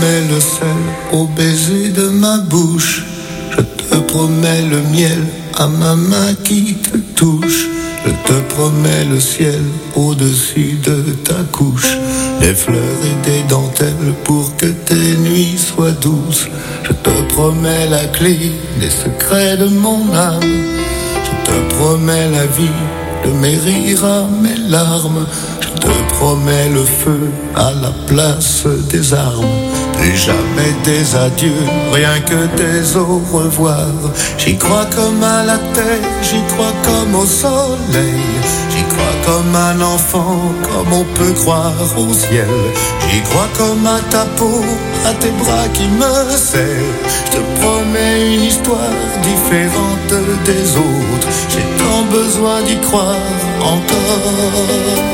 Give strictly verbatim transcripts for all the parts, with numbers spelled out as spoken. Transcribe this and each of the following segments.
promets le sel au baiser de ma bouche. Je te promets le miel à ma main qui te touche. Je te promets le ciel au-dessus de ta couche. Des fleurs et des dentelles pour que tes nuits soient douces. Je te promets la clé des secrets de mon âme. Je te promets la vie de mes rires à mes larmes. Je te promets le feu à la place des armes. Plus jamais des adieux, rien que des au revoir. J'y crois comme à la terre, j'y crois comme au soleil. J'y crois comme un enfant, comme on peut croire au ciel. J'y crois comme à ta peau, à tes bras qui me serrent. Je te promets une histoire différente des autres. J'ai tant besoin d'y croire encore.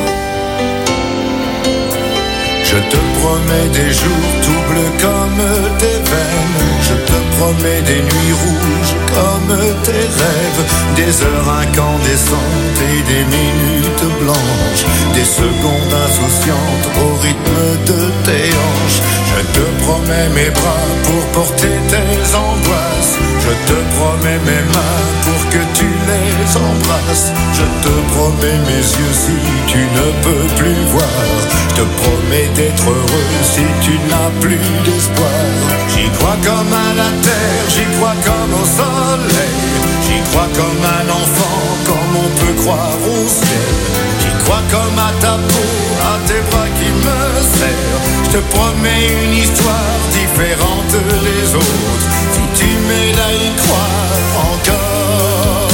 Je te promets des jours tout bleus comme tes veines. Je te promets des nuits rouges comme tes rêves. Des heures incandescentes et des minutes blanches. Des secondes insouciantes au rythme de tes hanches. Je te promets mes bras pour porter tes angoisses. Je te promets mes mains pour que tu les embrasses. Je te promets mes yeux si tu ne peux plus voir. Je te promets d'être heureux si tu n'as plus d'espoir. J'y crois comme à la terre, j'y crois comme au soleil. J'y crois comme un enfant, comme on peut croire au ciel. J'y crois comme à ta peau, à tes bras qui me serrent. Je te promets une histoire différente des autres. Si tu m'aides à y croire encore.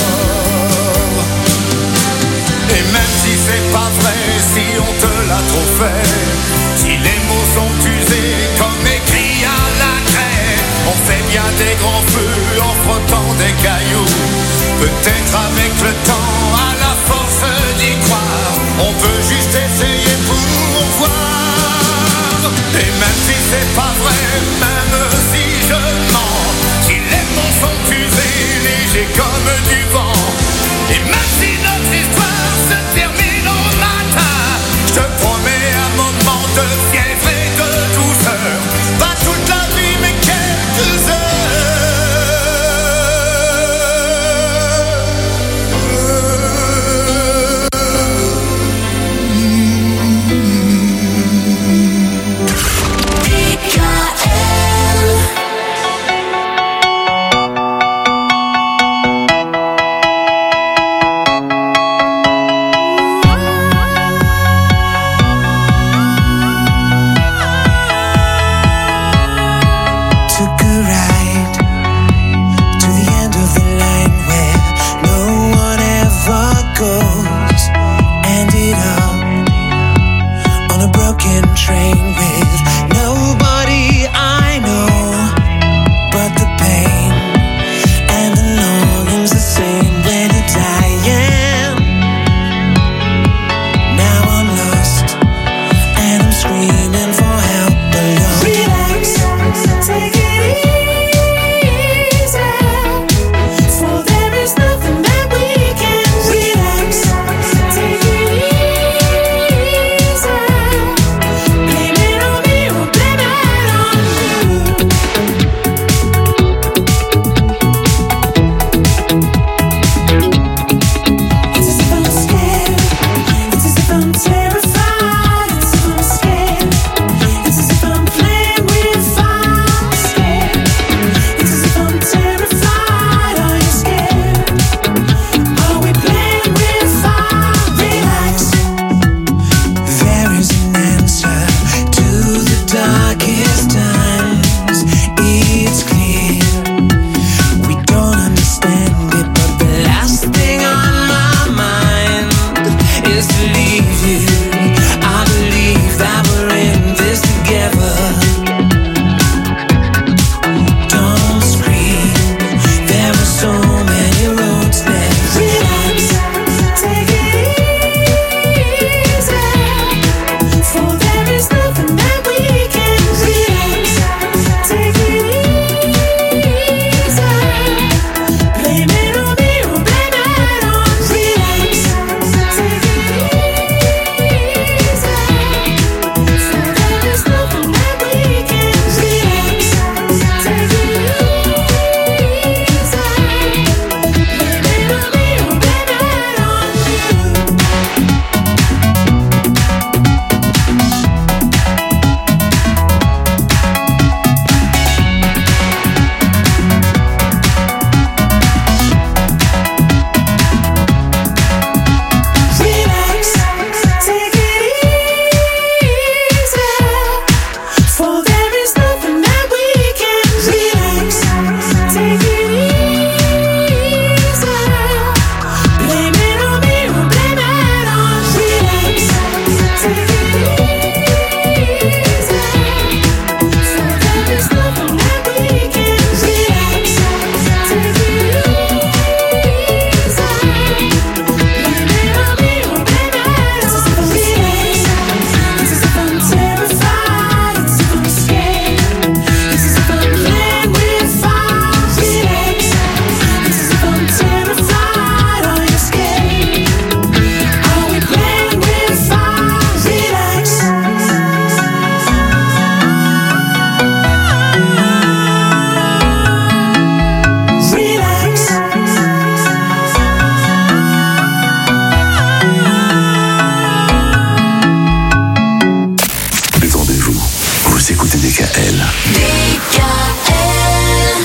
Et même si c'est pas vrai, si on te l'a trop fait, si les mots sont usés comme écrits à la craie, on fait bien des grands feux en frottant des cailloux. Peut-être avec le temps, à la force d'y croire, on peut juste essayer pour voir. Et même si c'est pas vrai, même si je mens, si les mots sont usés, légers comme du vent, et même si notre histoire se termine au matin, je te promets un moment de fièvre et de douceur. Pas toute la vie mais quelques heures. D K L D K L. D K L.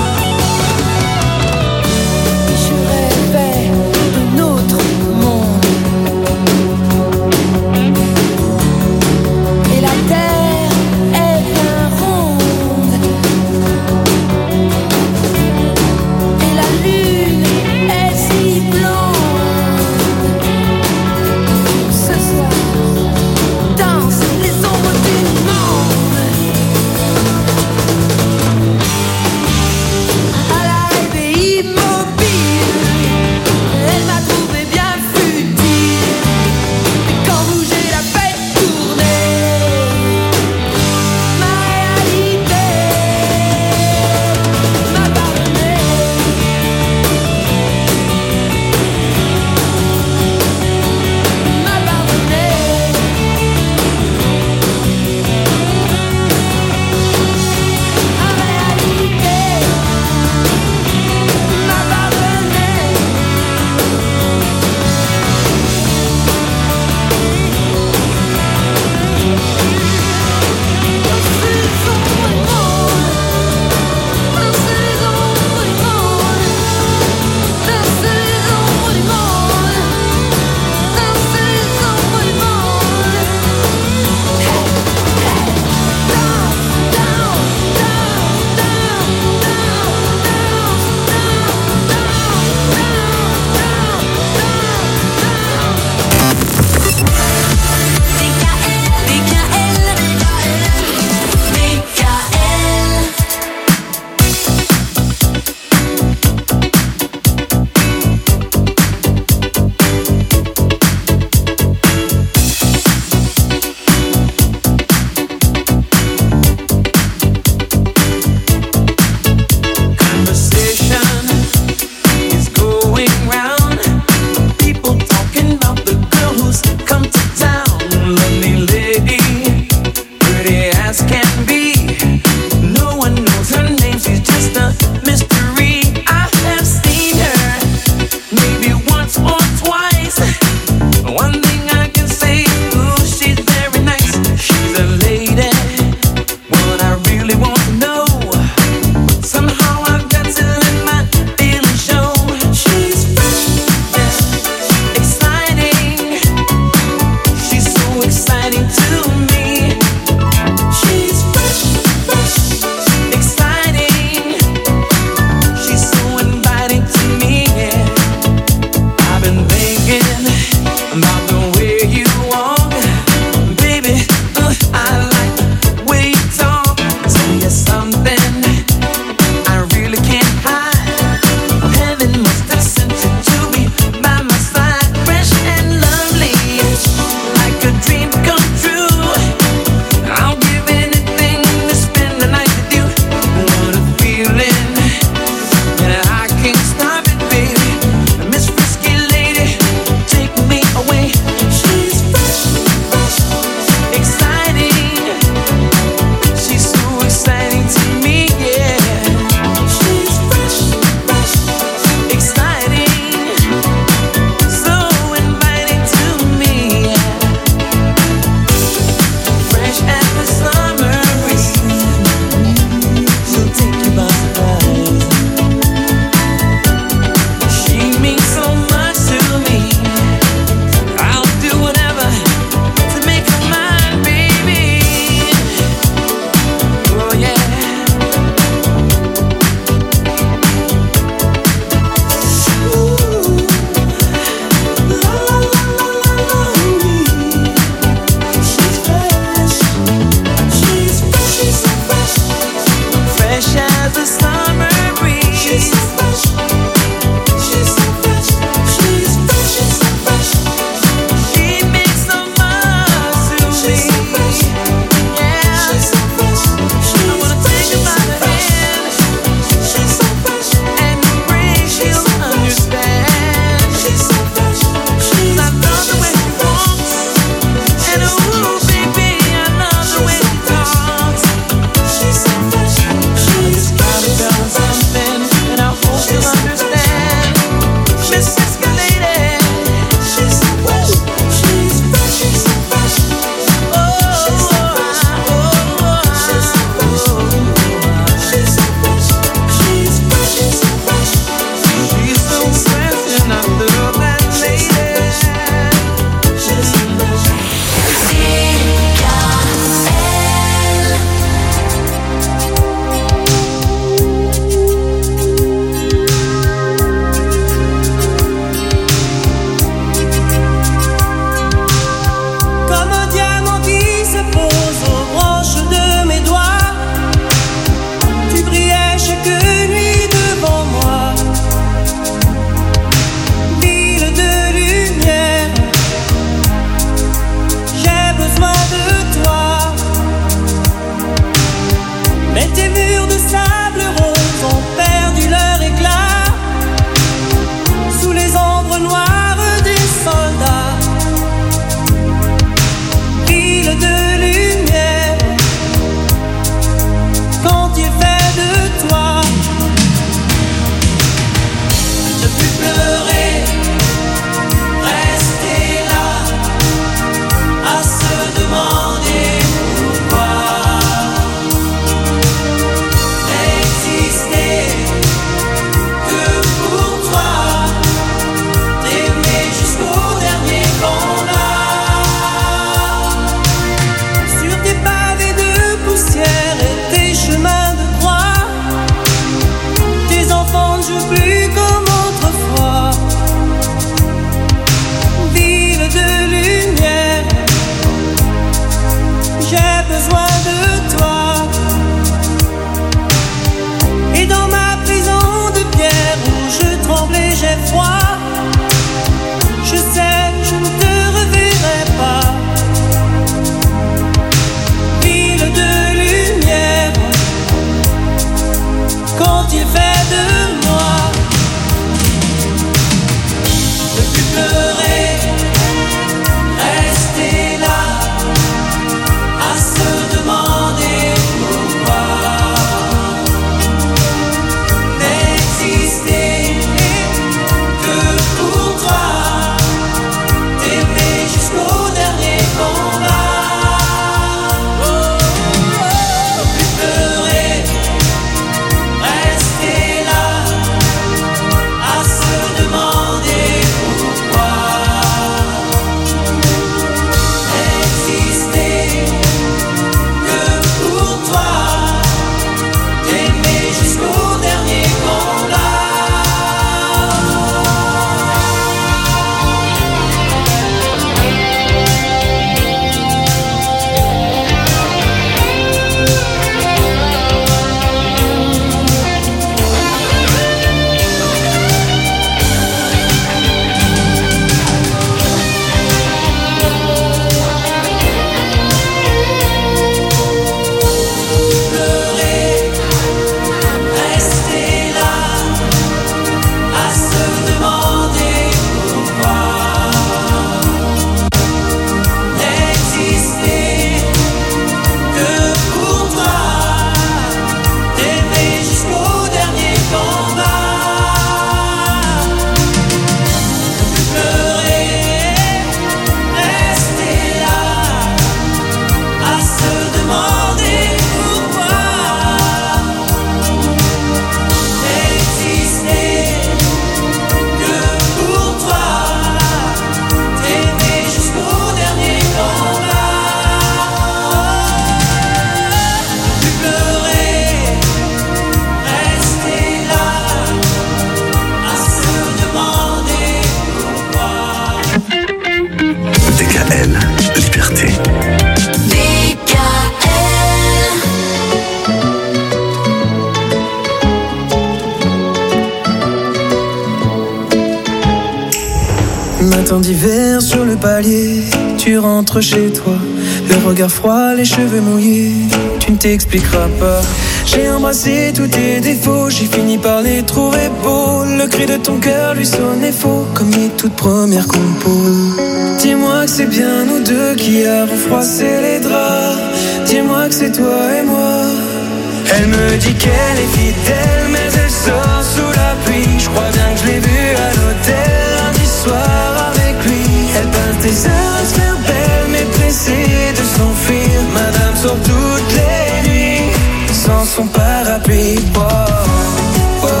matin d'hiver sur le palier, tu rentres chez toi, le regard froid, les cheveux mouillés, tu ne t'expliqueras pas. J'ai embrassé tous tes défauts, j'ai fini par les trouver beaux. Le cri de ton cœur lui sonnait faux, comme les toutes premières compos. Dis-moi que c'est bien nous deux qui avons froissé les draps. Dis-moi que c'est toi et moi. Elle me dit qu'elle est fidèle, mais elle sort sous la pluie. Je crois bien que je l'ai vue à l'hôtel lundi soir avec lui. Elle peint tes heures à se faire belle, mais pressée de s'enfuir. Madame sort toutes les nuits sans son parapluie. Oh, oh, oh,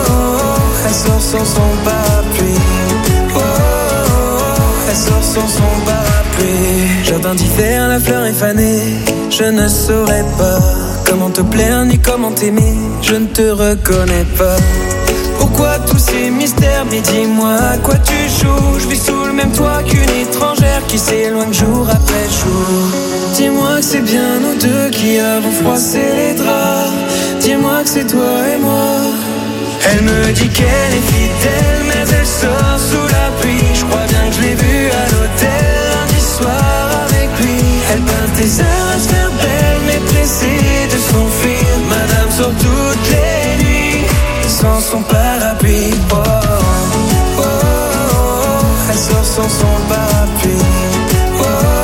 oh, elle sort sans son parapluie. Oh, oh, oh, elle sort sans son parapluie. Jardin d'hiver, la fleur est fanée. Je ne saurais pas comment te plaire ni comment t'aimer. Je ne te reconnais pas. Pourquoi tous ces mystères? Mais dis-moi à quoi tu joues. Je vis sous le même toit qu'une étrangère qui s'éloigne jour après jour. Dis-moi que c'est bien nous deux qui avons froissé les draps. Dis-moi que c'est toi et moi. Elle me dit qu'elle est fidèle, mais elle sort sous la pluie. Je crois bien que je l'ai vue à l'hôtel lundi soir avec lui. Elle peint tes heures à se faire belle, mais pressée de s'enfuir. Madame sort toutes les nuits sans son parapluie. Oh, oh, oh, oh, elle sort sans son parapluie. Oh, oh,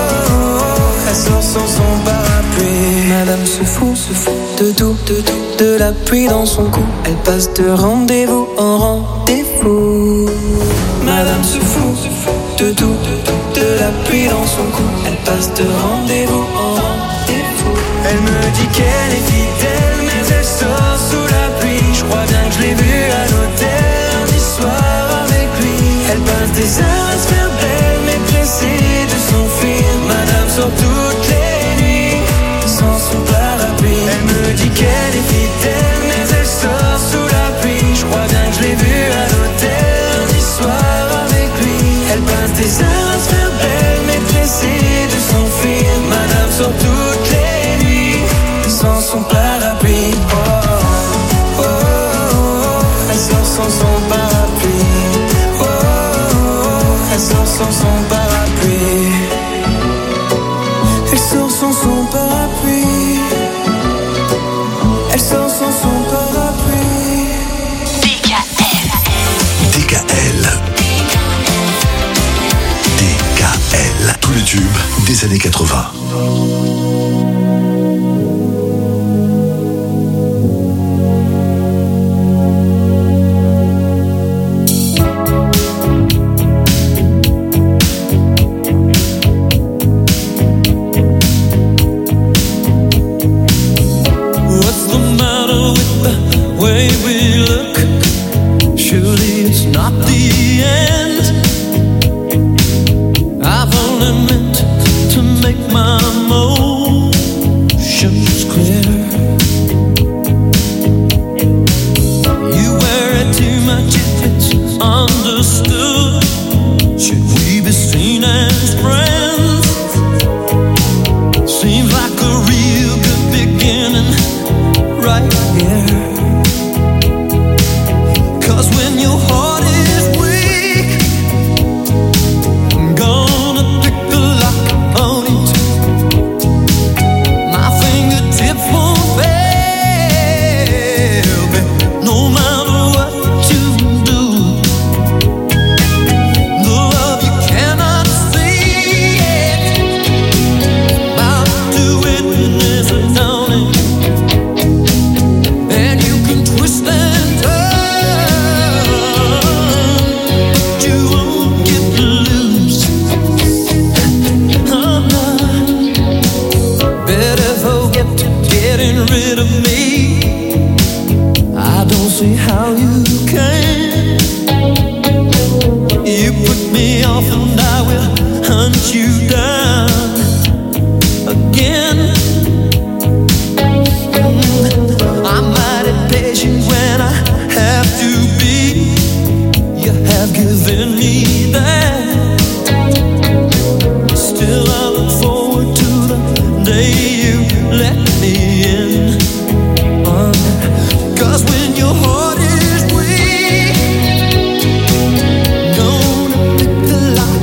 oh, elle sort sans son parapluie. Madame se fout, se fout de tout, de tout, de la pluie dans son cou. Elle passe de rendez-vous en rendez-vous. Madame se fout, se fout de tout, de tout, de la pluie dans son cou. Elle passe de rendez-vous en rendez-vous. Elle me dit qu'elle est fidèle, mais elle sort sous la pluie. Je crois bien que je l'ai vue à l'hôtel lundi soir avec lui. Elle passe des heures à se faire belle, mais pressée de s'enfuir. Madame sort toutes les nuits sans son parapluie. Elle me dit qu'elle est fidèle, mais elle sort sous la pluie. Je crois bien que je l'ai vue à l'hôtel lundi soir avec lui. Elle passe des heures à se faire belle, mais pressée de s'enfuir. Madame sort toutes les nuits sans son parapluie. Oh, oh, oh, oh, elle sort sans son parapluie. Oh, oh, oh, elle sort sans son parapluie. Elle sort sans son parapluie. Elle sort sans son parapluie. D K L. D K L. D K L. Tous les tubes des années quatre-vingts. Heart is weak. Gonna pick the lock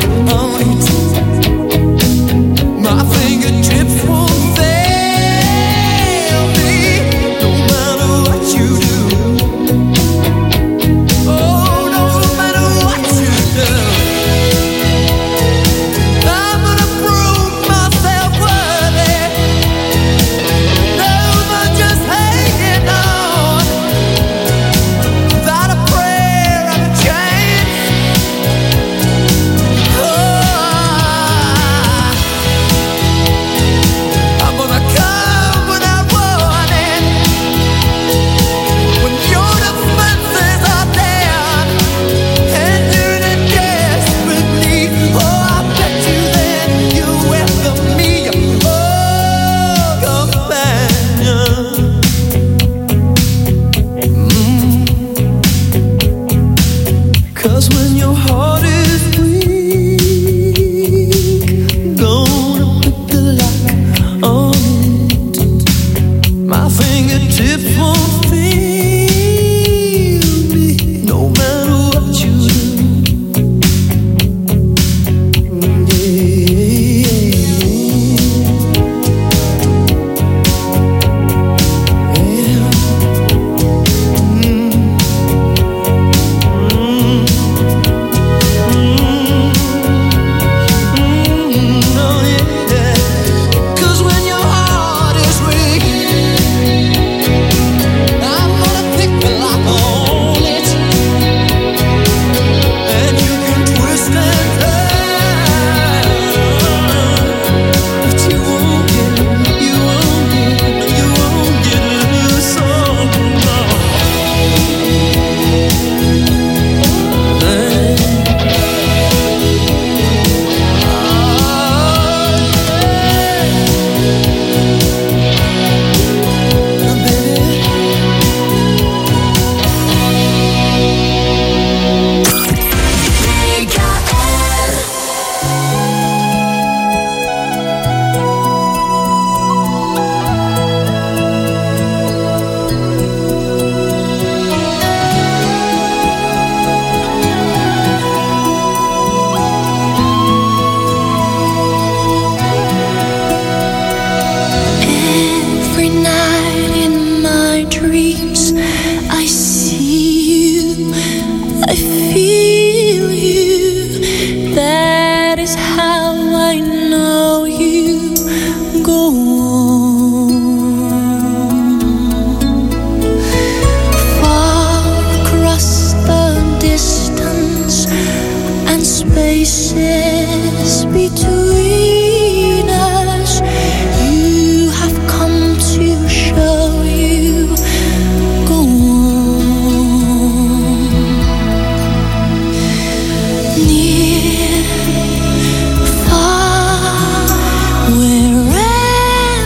Wherever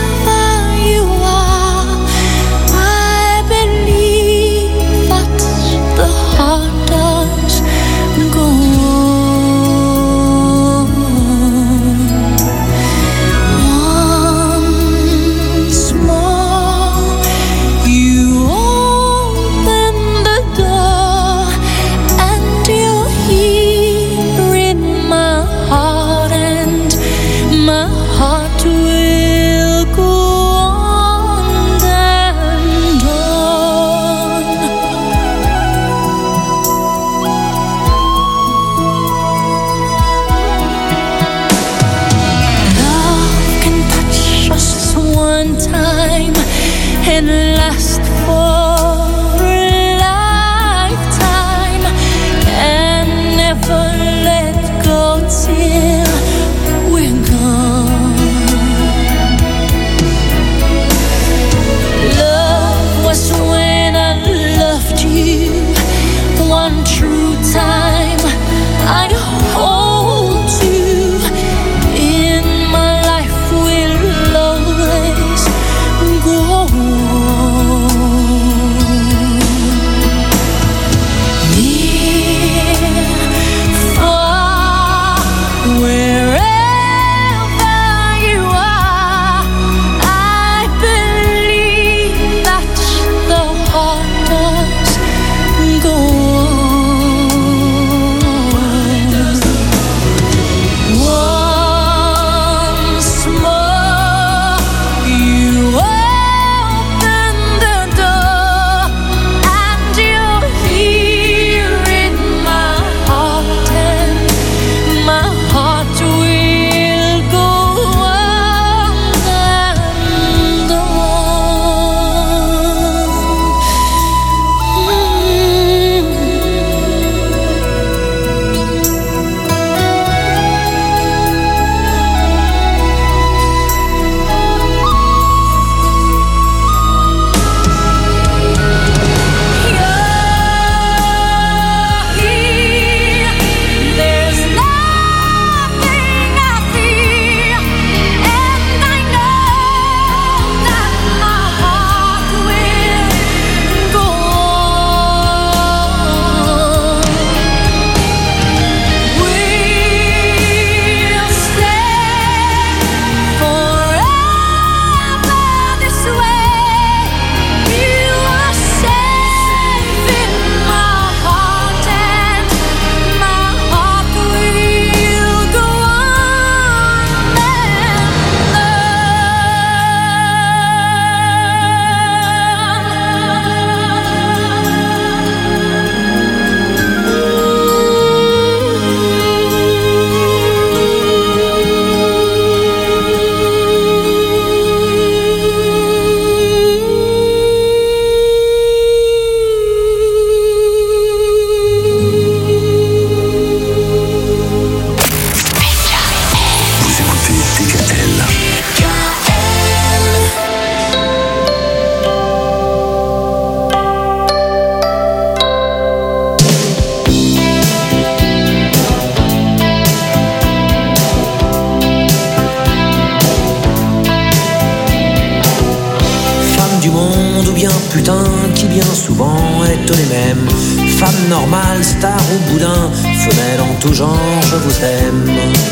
bien putain qui bien souvent est les mêmes. Femme normale, star ou boudin, femelle en tout genre, je vous aime.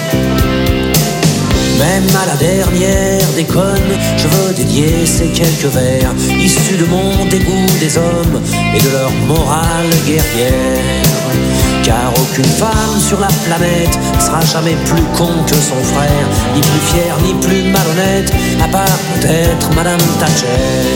Même à la dernière déconne, je veux dédier ces quelques vers issus de mon dégoût des hommes et de leur morale guerrière. Car aucune femme sur la planète sera jamais plus con que son frère, ni plus fière ni plus malhonnête, à part peut-être Madame Thatcher.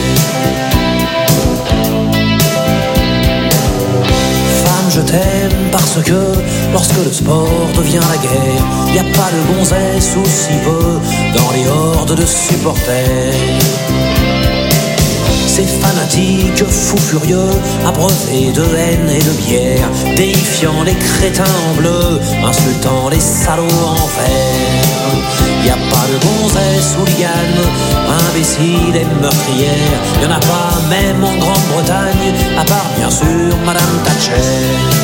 Je t'aime parce que lorsque le sport devient la guerre, y a pas de gonzesse ou si peu dans les hordes de supporters. Ces fanatiques fous furieux, abreuvés de haine et de bière, déifiant les crétins en bleu, insultant les salauds en vert. Y a pas de gonzesse ou liane, imbécile et meurtrière, y'en a pas même en Grande-Bretagne, à part bien sûr Madame Thatcher.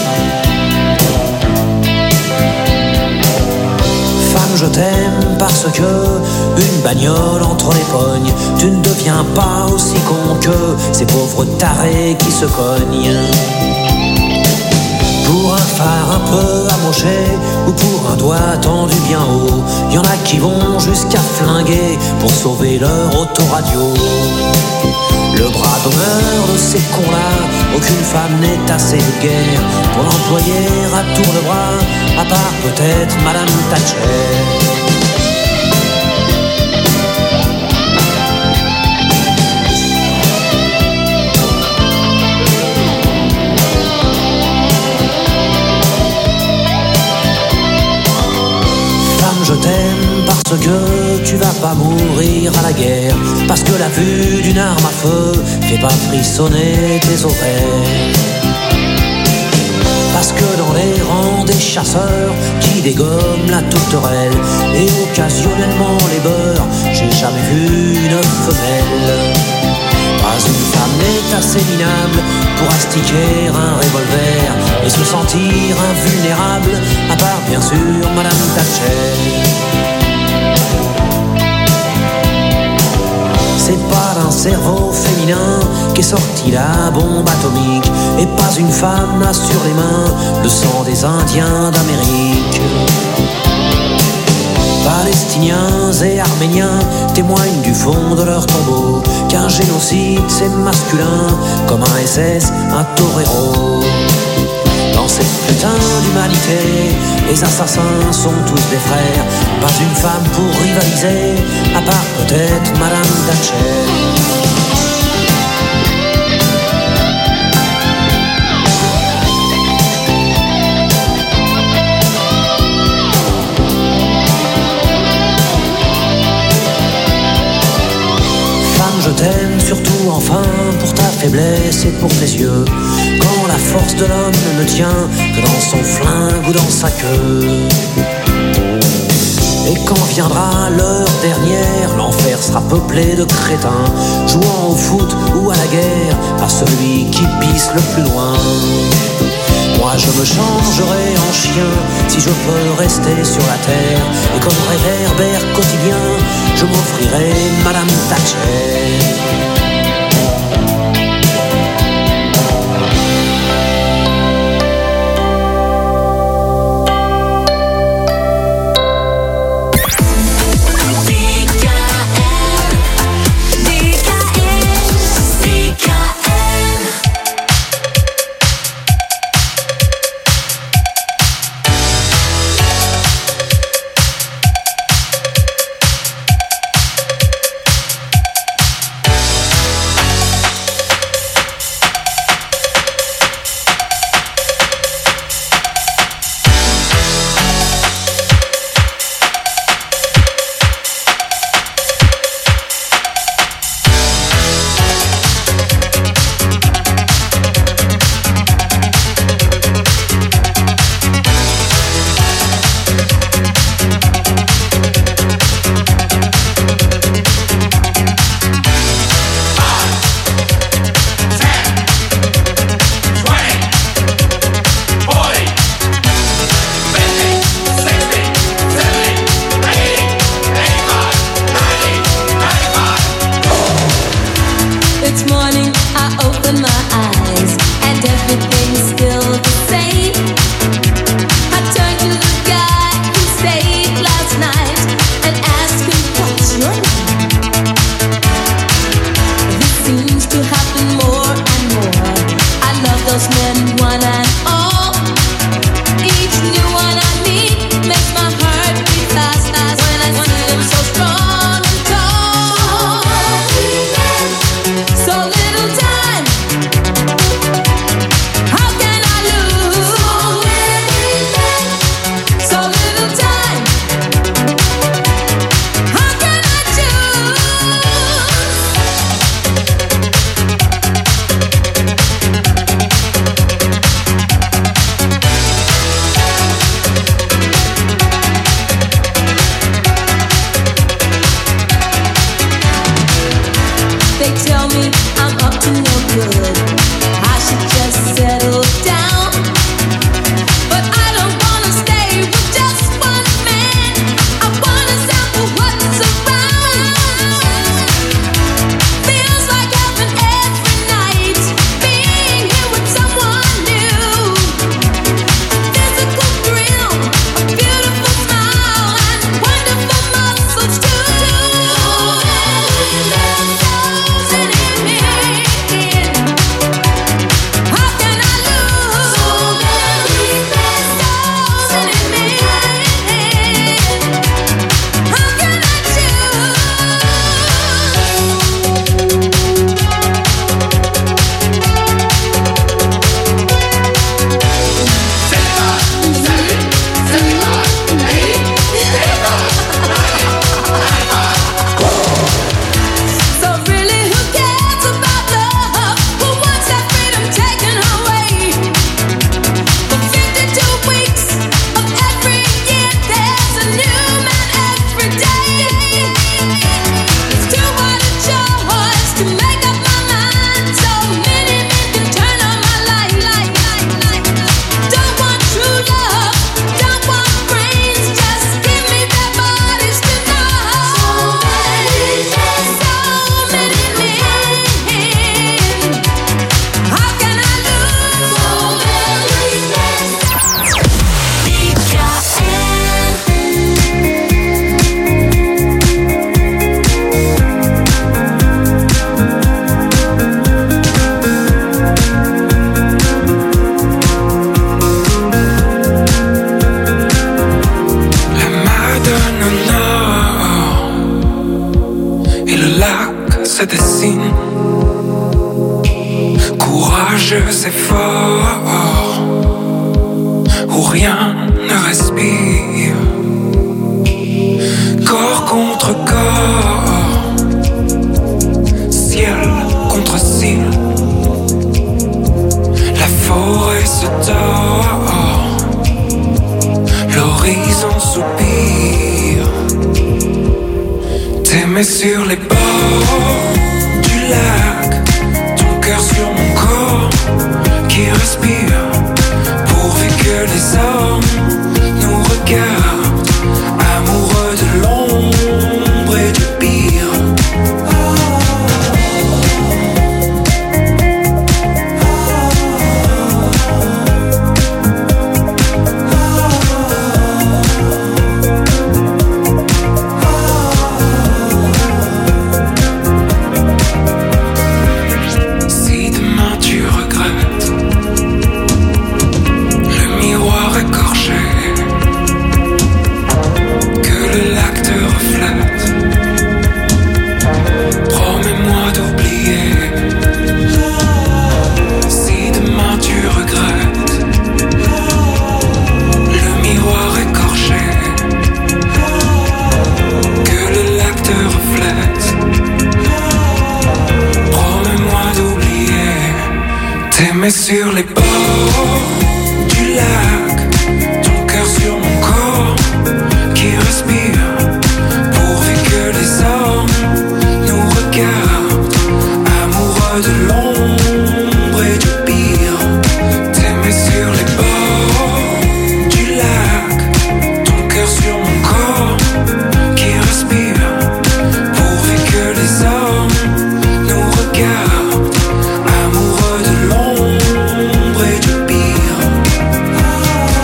Femme, je t'aime parce que une bagnole entre les pognes, tu ne deviens pas aussi con que ces pauvres tarés qui se cognent. Pour un phare un peu amoché ou pour un doigt tendu bien haut, y en a qui vont jusqu'à flinguer pour sauver leur autoradio. Le bras d'honneur de ces cons-là, aucune femme n'est assez vulgaire pour l'employer à tour de bras, à part peut-être Madame Thatcher. Je t'aime parce que tu vas pas mourir à la guerre, parce que la vue d'une arme à feu fait pas frissonner tes oreilles. Parce que dans les rangs des chasseurs qui dégomment la tourterelle et occasionnellement les beurres, j'ai jamais vu une femelle. Pas une femme n'est assez minable pour astiquer un revolver et se sentir invulnérable, à part bien sûr Madame Thatcher. C'est pas d'un cerveau féminin qu'est sortie la bombe atomique, et pas une femme n'a sur les mains le sang des Indiens d'Amérique. Palestiniens et Arméniens témoignent du fond de leur tombeau qu'un génocide c'est masculin comme un S S, un torero. Dans cette putain d'humanité, les assassins sont tous des frères. Pas une femme pour rivaliser, à part peut-être Madame Thatcher. Je t'aime surtout enfin pour ta faiblesse et pour tes yeux, quand la force de l'homme ne tient que dans son flingue ou dans sa queue. Et quand viendra l'heure dernière, l'enfer sera peuplé de crétins, jouant au foot ou à la guerre, à celui qui pisse le plus loin. Moi je me changerai en chien si je peux rester sur la terre, et comme réverbère quotidien, je m'offrirai Madame Thatcher. et le lac se dessine. Courageux et fort, où rien ne respire. Corps contre corps, ciel contre ciel. La forêt se tord, l'horizon soupire. T'aimer sur les bords du lac, ton cœur sur mon corps qui respire. Pourvu que les hommes nous regardent, amoureux de l'ombre et du pire. Sur les bords du lac, ton cœur sur mon corps qui respire. Pourvu que les hommes nous regardent, amoureux de l'ombre et du pire. T'aimer sur les bords du lac, ton cœur sur mon corps qui respire. Pourvu que les hommes nous regardent, amoureux de l'ombre et du pire.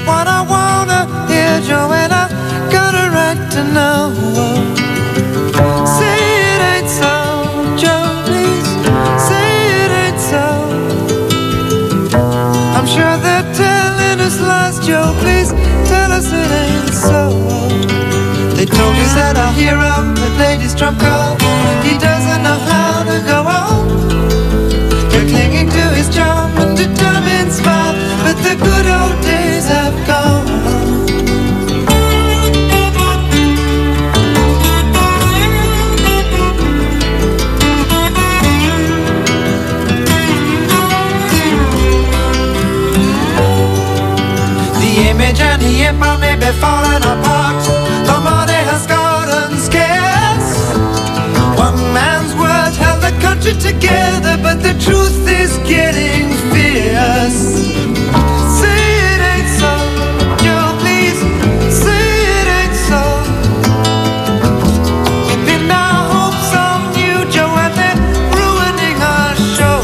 what I wanna hear, Joanna. Got a right to know. Say it ain't so, Joe, please. Say it ain't so. I'm sure they're telling us lies, Joe, please. Tell us it ain't so. They told us that our hero had played his trump card. He doesn't know how to go on. You're clinging to his charm and determined smile, but the good old days have gone. The image and the empire may be falling apart. The money has gotten scarce. One man's word held the country together, but the truth is getting fierce. Say it ain't so, Joe, please. Say it ain't so. We pinned our hopes on you, Joe, and they're ruining our show.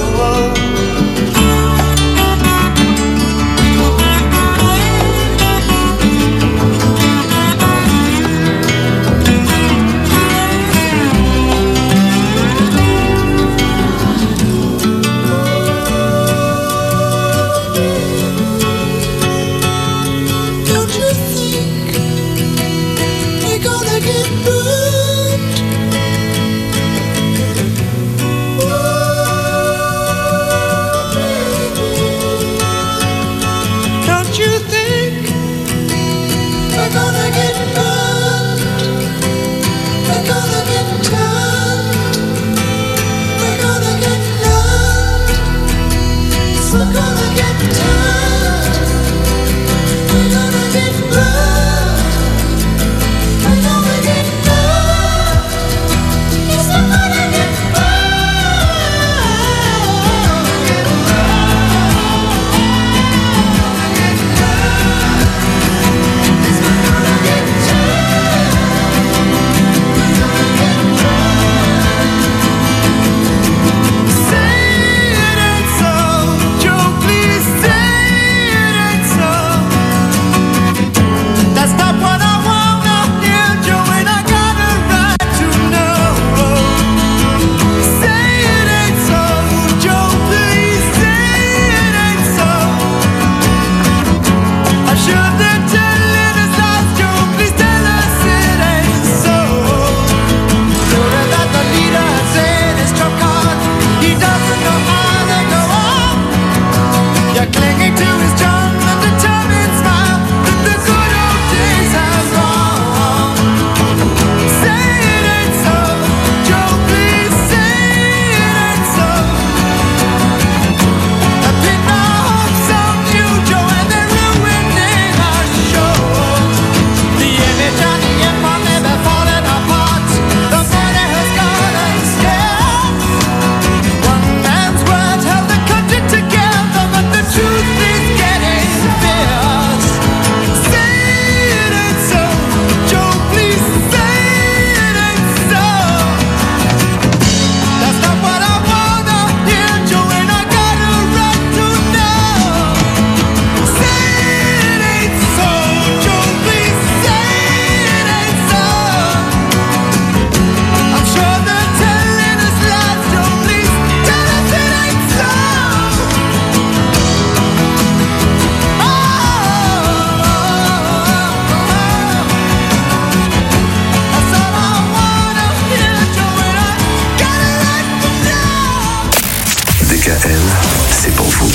c'est pour vous.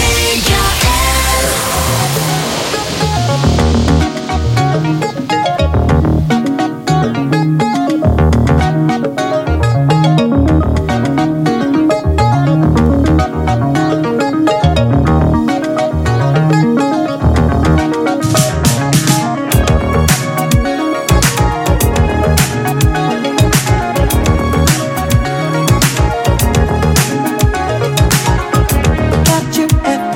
You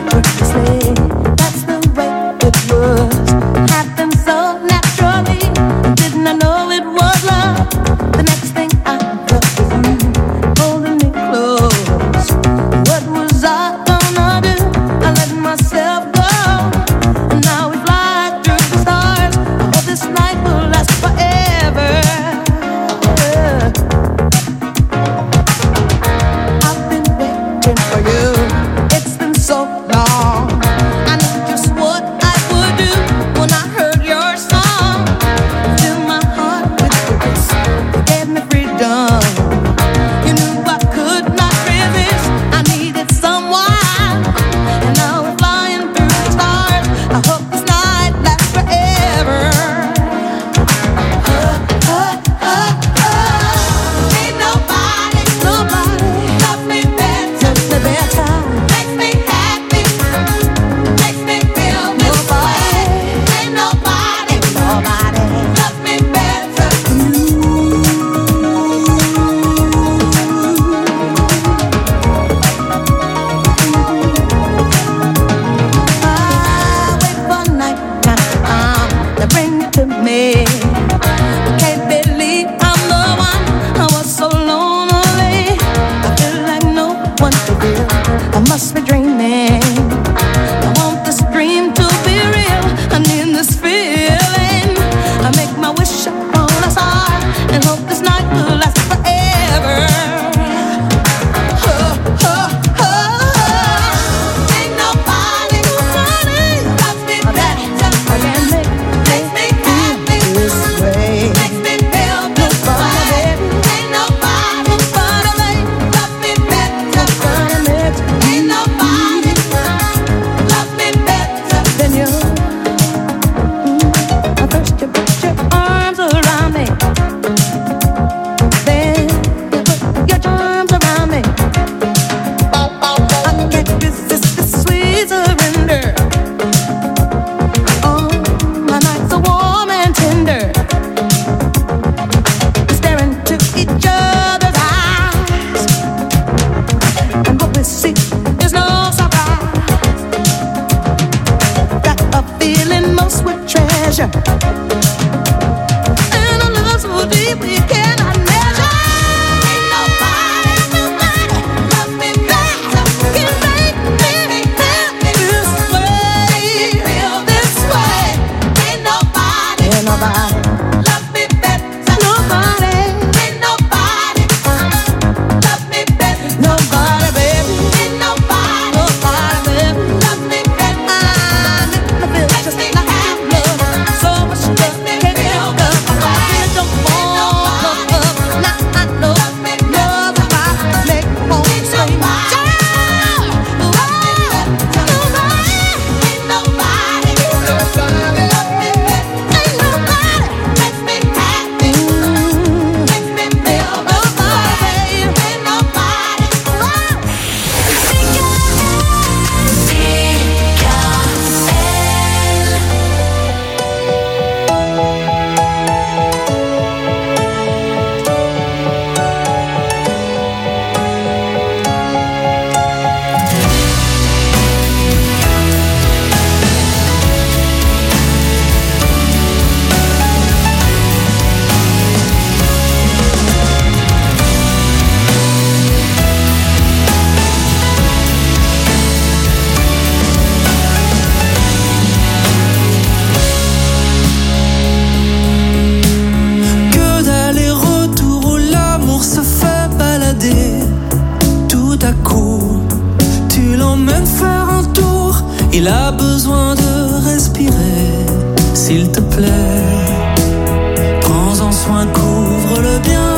Il a besoin de respirer, s'il te plaît. Prends-en soin, couvre-le bien.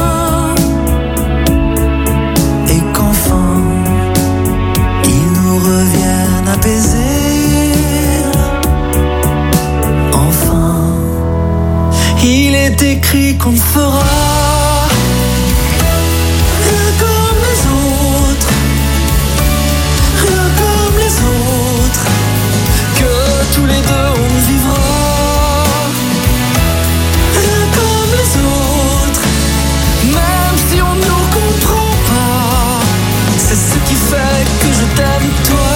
Et qu'enfin, il nous revienne apaisé. Enfin, il est écrit qu'on ne fera rien comme les autres, rien comme les autres, que tous les deux on vivra rien comme les autres, même si on ne nous comprend pas. C'est ce qui fait que je t'aime toi,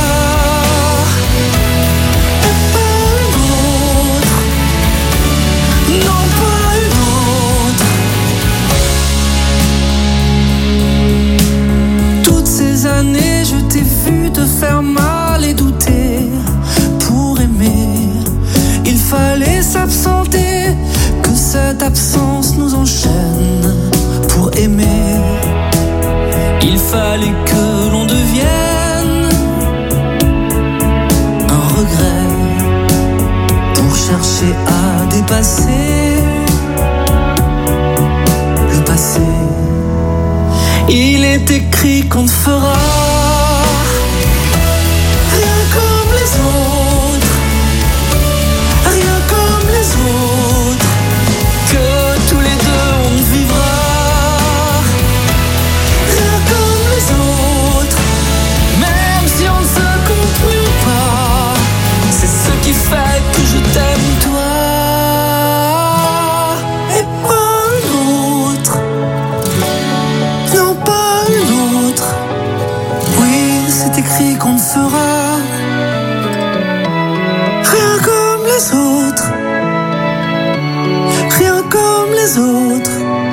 et pas une autre, non pas une autre. Toutes ces années je t'ai vu te faire mal et douter. Pour aimer, il fallait s'absenter, que cette absence nous enchaîne. Pour aimer, il fallait que l'on devienne un regret, pour chercher à dépasser le passé. Il est écrit qu'on ne fera rien comme les autres, rien comme les autres, que tous les deux on ne vivra rien comme les autres, même si on ne se comprend pas. C'est ce qui fait que je t'aime toi, et pas une autre, non pas une autre. Oui, c'est écrit qu'on ne fera rien comme les autres, rien comme les autres.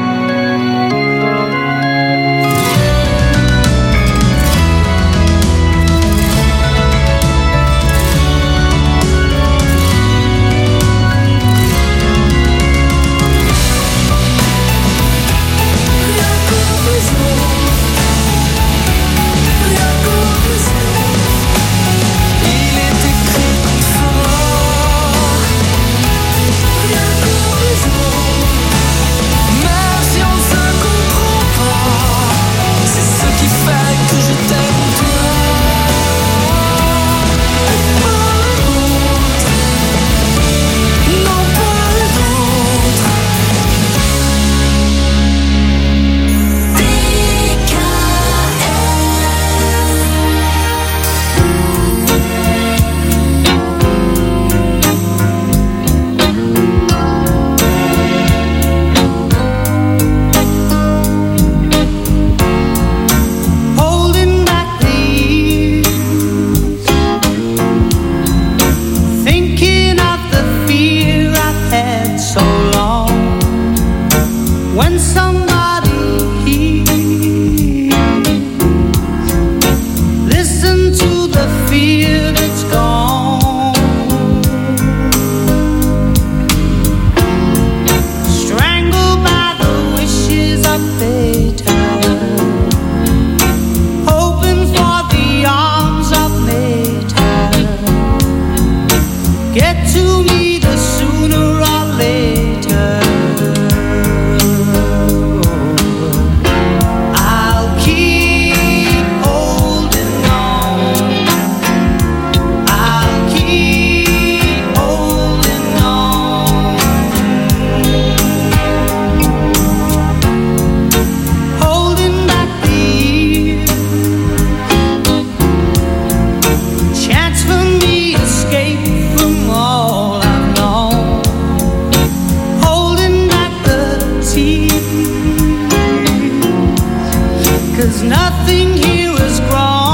Rien comme les autres, rien comme les autres. Il est écrit qu'on fera rien comme les autres, même si on ne se comprend pas. C'est ce qui fait que je t'aime toi, et pas une autre, non pas une autre. Holding back the years, thinking of the fear I've had so long. When somebody hears, listen to the fear that's gone. Strangled by the wishes of later, hoping for the arms of later. Get to meet us sooner or later. I'll keep holding on, I'll keep holding on, holding back the years, chance for me to escape from all I've known, holding back the tears, 'cause nothing here is grown.